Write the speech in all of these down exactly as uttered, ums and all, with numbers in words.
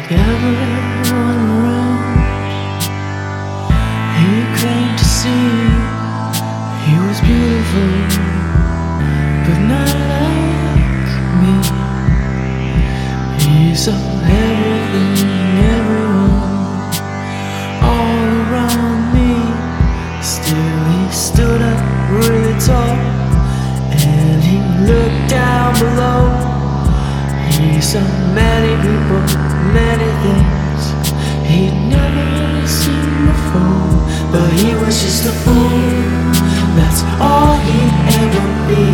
everyone around. He claimed to see he was beautiful, but not like me. He saw everything, everyone, all around me. Still he stood up really tall, and he looked down below. He saw many people, many things he'd never seen before. But he was just a fool, that's all he'd ever be.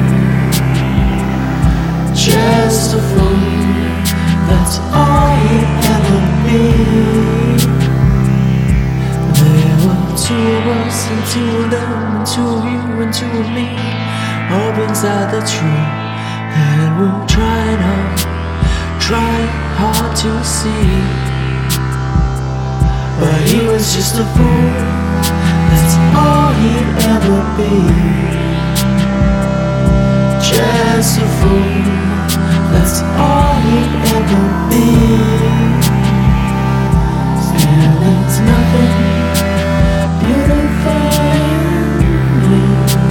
Just a fool, that's all he'd ever be. There were two of us and two of them, and two of you and two of me, up inside the tree. And we're trying hard, trying hard to see. But he was just a fool, that's all he'd ever be. Just a fool, that's all he'd ever be. Still there's nothing beautiful in me.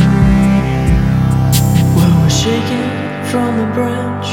Well, we're shaking from the branch,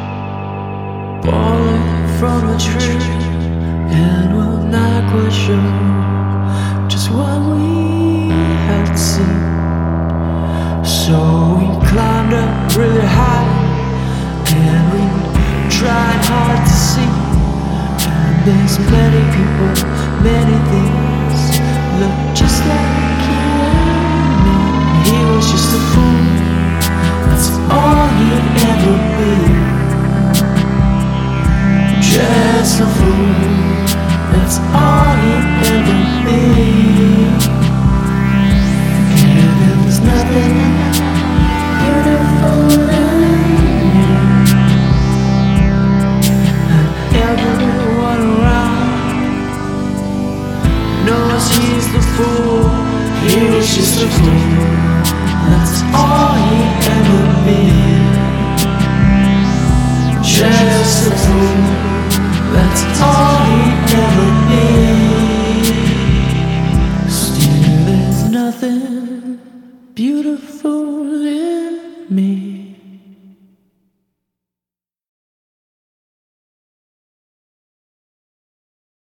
falling from a tree, and we're not quite sure just what we had seen. So we climbed up really high, and we tried hard to see. And there's many people, many things look just like you and me. He was just a fool, that's all he'd ever be. Just a fool, that's all he'd ever be. And there's nothing beautiful in you. And everyone around knows he's the fool. He was just a fool, that's all he'd ever be. Just a fool, that's all he'd ever be. Still there's nothing beautiful in me.